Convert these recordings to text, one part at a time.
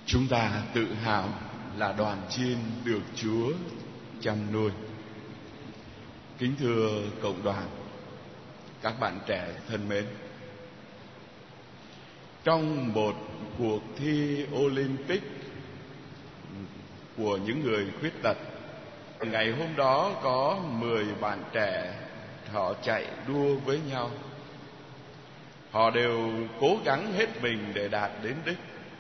Chúng ta tự hào là đoàn chiên được Chúa chăm nuôi. Kính thưa cộng đoàn, các bạn trẻ thân mến, trong một cuộc thi Olympic của những người khuyết tật, ngày hôm đó có 10 bạn trẻ họ chạy đua với nhau. Họ đều cố gắng hết mình để đạt đến đích.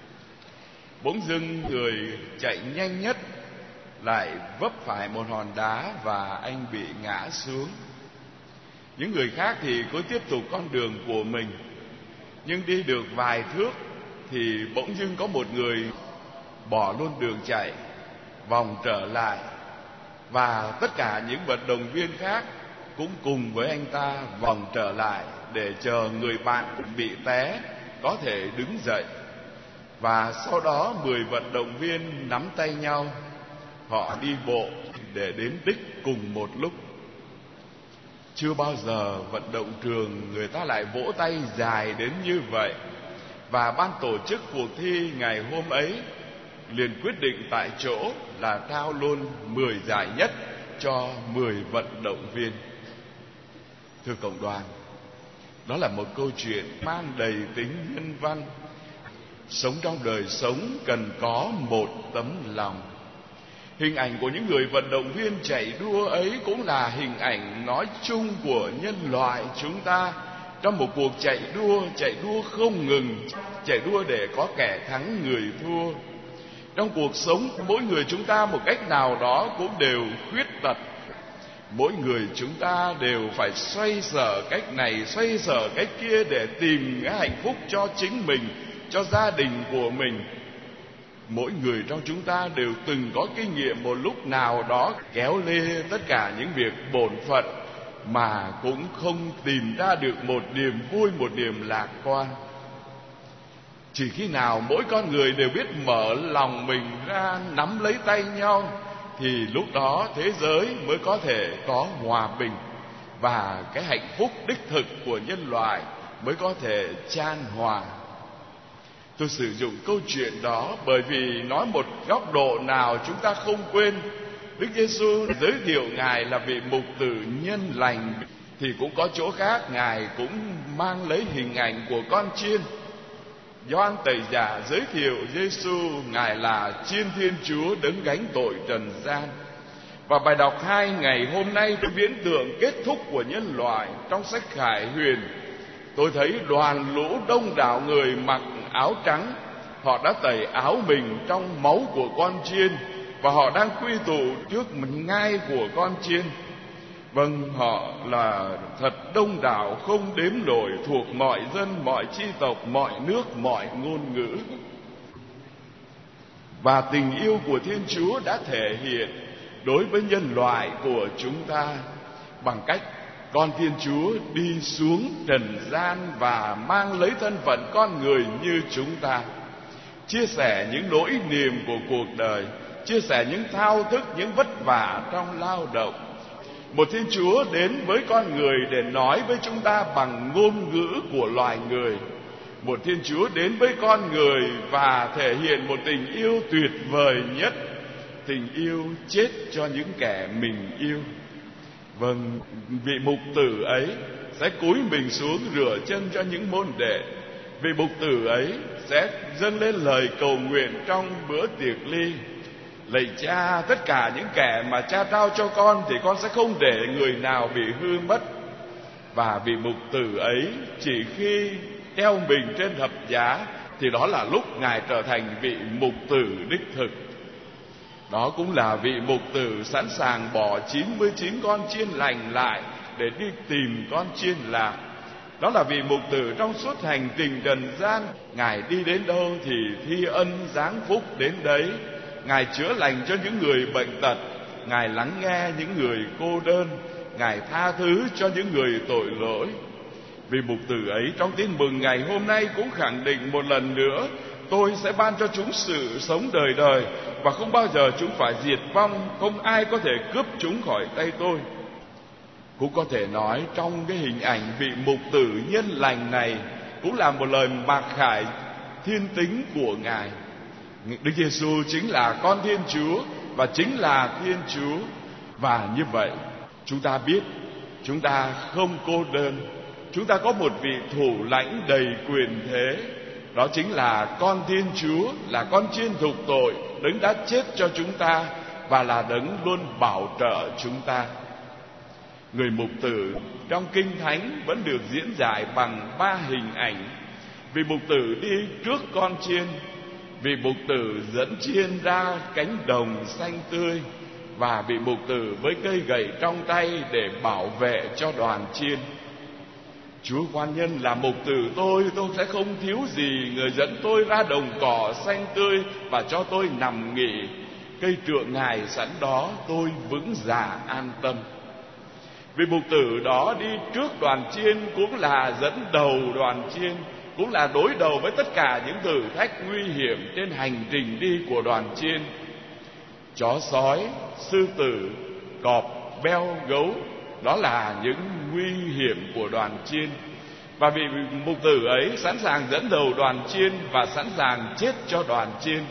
Bỗng dưng người chạy nhanh nhất lại vấp phải một hòn đá và anh bị ngã xuống. Những người khác thì cứ tiếp tục con đường của mình, nhưng đi được vài thước thì bỗng dưng có một người bỏ luôn đường chạy, vòng trở lại, và tất cả những vận động viên khác cũng cùng với anh ta vòng trở lại để chờ người bạn bị té có thể đứng dậy. Và sau đó 10 vận động viên nắm tay nhau, họ đi bộ để đến đích cùng một lúc. Chưa bao giờ vận động trường người ta lại vỗ tay dài đến như vậy. Và ban tổ chức cuộc thi ngày hôm ấy liền quyết định tại chỗ là trao luôn 10 giải nhất cho 10 vận động viên. Thưa cộng đoàn, đó là một câu chuyện mang đầy tính nhân văn. Sống trong đời sống cần có một tấm lòng. Hình ảnh của những người vận động viên chạy đua ấy cũng là hình ảnh nói chung của nhân loại chúng ta trong một cuộc chạy đua không ngừng, chạy đua để có kẻ thắng người thua. Trong cuộc sống, mỗi người chúng ta một cách nào đó cũng đều khuyết tật. Mỗi người chúng ta đều phải xoay sở cách này, xoay sở cách kia để tìm cái hạnh phúc cho chính mình, cho gia đình của mình. Mỗi người trong chúng ta đều từng có kinh nghiệm một lúc nào đó kéo lê tất cả những việc bổn phận mà cũng không tìm ra được một niềm vui, một niềm lạc quan. Chỉ khi nào mỗi con người đều biết mở lòng mình ra, nắm lấy tay nhau, thì lúc đó thế giới mới có thể có hòa bình, và cái hạnh phúc đích thực của nhân loại mới có thể chan hòa. Tôi sử dụng câu chuyện đó bởi vì nói một góc độ nào chúng ta không quên. Đức Giêsu giới thiệu Ngài là vị mục tử nhân lành, thì cũng có chỗ khác Ngài cũng mang lấy hình ảnh của con chiên. Gioan Tẩy Giả giới thiệu Giêsu Ngài là Chiên Thiên Chúa đấng gánh tội trần gian. Và bài đọc 2 ngày hôm nay, cái viễn tượng kết thúc của nhân loại trong sách Khải Huyền, tôi thấy đoàn lũ đông đảo người mặc áo trắng. Họ đã tẩy áo mình trong máu của con chiên, và họ đang quy tụ trước ngai của con chiên. Vâng, họ là thật đông đảo không đếm nổi, thuộc mọi dân, mọi chi tộc, mọi nước, mọi ngôn ngữ. Và tình yêu của Thiên Chúa đã thể hiện đối với nhân loại của chúng ta bằng cách con Thiên Chúa đi xuống trần gian và mang lấy thân phận con người như chúng ta, chia sẻ những nỗi niềm của cuộc đời, chia sẻ những thao thức, những vất vả trong lao động. Một Thiên Chúa đến với con người để nói với chúng ta bằng ngôn ngữ của loài người. Một Thiên Chúa đến với con người và thể hiện một tình yêu tuyệt vời nhất, tình yêu chết cho những kẻ mình yêu. Vâng, vị mục tử ấy sẽ cúi mình xuống rửa chân cho những môn đệ. Vị mục tử ấy sẽ dâng lên lời cầu nguyện trong bữa tiệc ly: lạy Cha, tất cả những kẻ mà Cha trao cho con thì con sẽ không để người nào bị hư mất. Và vị mục tử ấy chỉ khi treo mình trên thập giá thì đó là lúc Ngài trở thành vị mục tử đích thực. Đó cũng là vị mục tử sẵn sàng bỏ 99 con chiên lành lại để đi tìm con chiên lạc. Đó là vị mục tử trong suốt hành trình trần gian, Ngài đi đến đâu thì thi ân giáng phúc đến đấy. Ngài chữa lành cho những người bệnh tật, Ngài lắng nghe những người cô đơn, Ngài tha thứ cho những người tội lỗi. Vị mục tử ấy trong tin mừng ngày hôm nay cũng khẳng định một lần nữa: tôi sẽ ban cho chúng sự sống đời đời, và không bao giờ chúng phải diệt vong, không ai có thể cướp chúng khỏi tay tôi. Cũng có thể nói trong cái hình ảnh vị mục tử nhân lành này cũng là một lời mặc khải thiên tính của Ngài. Đức Giêsu chính là con Thiên Chúa và chính là Thiên Chúa. Và như vậy, chúng ta biết chúng ta không cô đơn. Chúng ta có một vị thủ lãnh đầy quyền thế, đó chính là con Thiên Chúa, là con chiên thục tội, đấng đã chết cho chúng ta và là đấng luôn bảo trợ chúng ta. Người mục tử trong Kinh Thánh vẫn được diễn giải bằng 3 hình ảnh. Vị mục tử đi trước con chiên, vị mục tử dẫn chiên ra cánh đồng xanh tươi, và vị mục tử với cây gậy trong tay để bảo vệ cho đoàn chiên. Chúa Quan Nhân là mục tử tôi sẽ không thiếu gì. Người dẫn tôi ra đồng cỏ xanh tươi và cho tôi nằm nghỉ. Cây trượng Ngài sẵn đó, tôi vững dạ an tâm. Vị mục tử đó đi trước đoàn chiên cũng là dẫn đầu đoàn chiên, cũng là đối đầu với tất cả những thử thách nguy hiểm trên hành trình đi của đoàn chiên. Chó sói, sư tử, cọp, beo, gấu, đó là những nguy hiểm của đoàn chiên. Và vị mục tử ấy sẵn sàng dẫn đầu đoàn chiên và sẵn sàng chết cho đoàn chiên.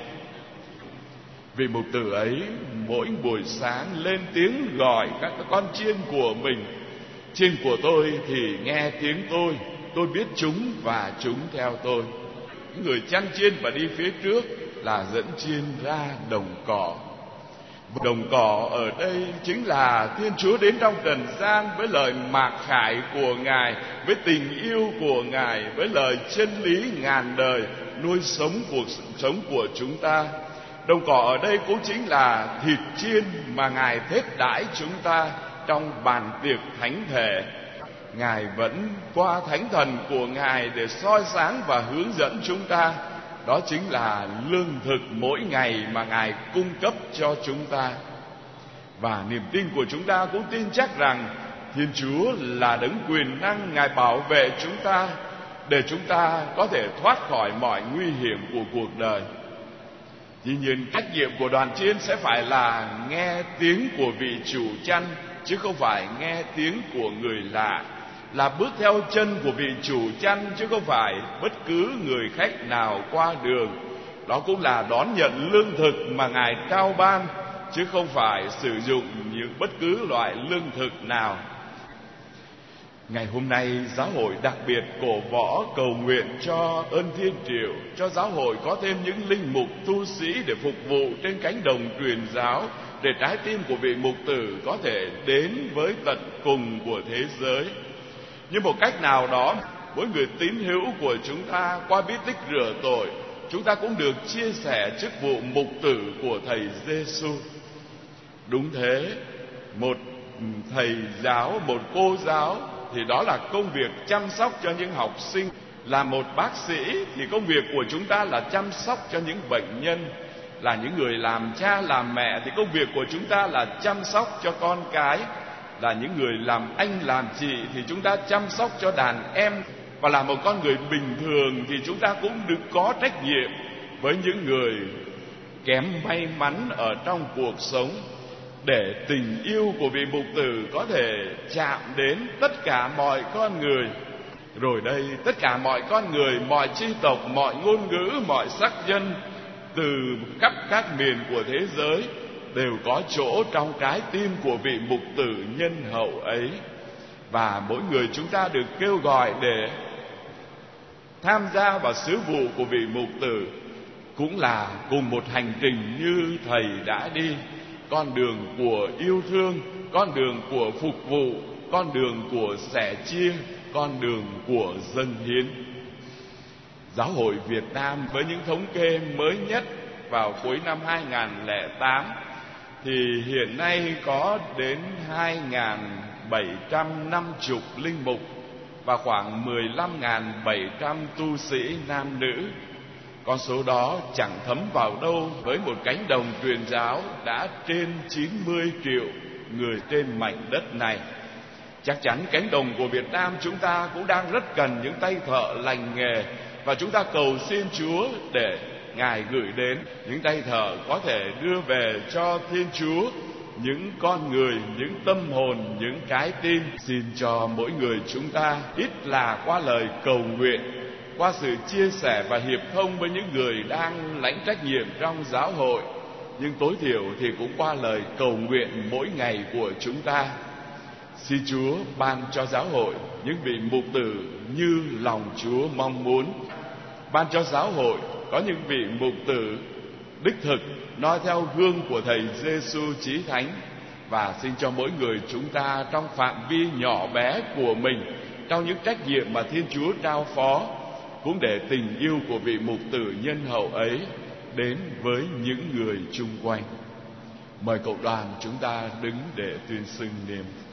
Vị mục tử ấy mỗi buổi sáng lên tiếng gọi các con chiên của mình. Chiên của tôi thì nghe tiếng tôi biết chúng và chúng theo tôi. Những người chăn chiên và đi phía trước là dẫn chiên ra đồng cỏ. Đồng cỏ ở đây chính là Thiên Chúa đến trong trần gian với lời mạc khải của Ngài, với tình yêu của Ngài, với lời chân lý ngàn đời nuôi sống cuộc sống của chúng ta. Đồng cỏ ở đây cũng chính là thịt chiên mà Ngài thết đãi chúng ta trong bàn tiệc thánh thể. Ngài vẫn qua thánh thần của Ngài để soi sáng và hướng dẫn chúng ta. Đó chính là lương thực mỗi ngày mà Ngài cung cấp cho chúng ta. Và niềm tin của chúng ta cũng tin chắc rằng Thiên Chúa là đấng quyền năng, Ngài bảo vệ chúng ta để chúng ta có thể thoát khỏi mọi nguy hiểm của cuộc đời. Tuy nhiên, trách nhiệm của đoàn chiên sẽ phải là nghe tiếng của vị chủ chăn, chứ không phải nghe tiếng của người lạ, là bước theo chân của vị chủ chăn, chứ không phải bất cứ người khách nào qua đường. Đó cũng là đón nhận lương thực mà Ngài trao ban, chứ không phải sử dụng những bất cứ loại lương thực nào. Ngày hôm nay, giáo hội đặc biệt cổ võ cầu nguyện cho ơn Thiên Triệu, cho giáo hội có thêm những linh mục tu sĩ để phục vụ trên cánh đồng truyền giáo, để trái tim của vị mục tử có thể đến với tận cùng của thế giới. Nhưng một cách nào đó, mỗi người tín hữu của chúng ta qua bí tích rửa tội, chúng ta cũng được chia sẻ chức vụ mục tử của Thầy Giêsu. Đúng thế, một thầy giáo, một cô giáo thì đó là công việc chăm sóc cho những học sinh. Là một bác sĩ thì công việc của chúng ta là chăm sóc cho những bệnh nhân. Là những người làm cha làm mẹ thì công việc của chúng ta là chăm sóc cho con cái. Là những người làm anh làm chị thì chúng ta chăm sóc cho đàn em. Và là một con người bình thường thì chúng ta cũng được có trách nhiệm với những người kém may mắn ở trong cuộc sống, để tình yêu của vị mục tử có thể chạm đến tất cả mọi con người. Rồi đây, tất cả mọi con người, mọi chi tộc, mọi ngôn ngữ, mọi sắc dân từ khắp các miền của thế giới đều có chỗ trong trái tim của vị mục tử nhân hậu ấy. Và mỗi người chúng ta được kêu gọi để tham gia vào sứ vụ của vị mục tử, cũng là cùng một hành trình như Thầy đã đi. Con đường của yêu thương, con đường của phục vụ, con đường của sẻ chia, con đường của dâng hiến. Giáo hội Việt Nam với những thống kê mới nhất vào cuối năm 2008 thì hiện nay có đến 2.750 linh mục và khoảng 15.700 tu sĩ nam nữ. Con số đó chẳng thấm vào đâu với một cánh đồng truyền giáo đã trên 90 triệu người trên mảnh đất này. Chắc chắn cánh đồng của Việt Nam chúng ta cũng đang rất cần những tay thợ lành nghề, và chúng ta cầu xin Chúa để Ngài gửi đến những tay thợ có thể đưa về cho Thiên Chúa những con người, những tâm hồn, những trái tim. Xin cho mỗi người chúng ta ít là qua lời cầu nguyện, qua sự chia sẻ và hiệp thông với những người đang lãnh trách nhiệm trong giáo hội, nhưng tối thiểu thì cũng qua lời cầu nguyện mỗi ngày của chúng ta. Xin Chúa ban cho giáo hội những vị mục tử như lòng Chúa mong muốn, ban cho giáo hội có những vị mục tử đích thực noi theo gương của Thầy Giêsu Chí Thánh, và xin cho mỗi người chúng ta trong phạm vi nhỏ bé của mình, trong những trách nhiệm mà Thiên Chúa trao phó, cũng để tình yêu của vị mục tử nhân hậu ấy đến với những người chung quanh. Mời cộng đoàn chúng ta đứng để tuyên xưng niềm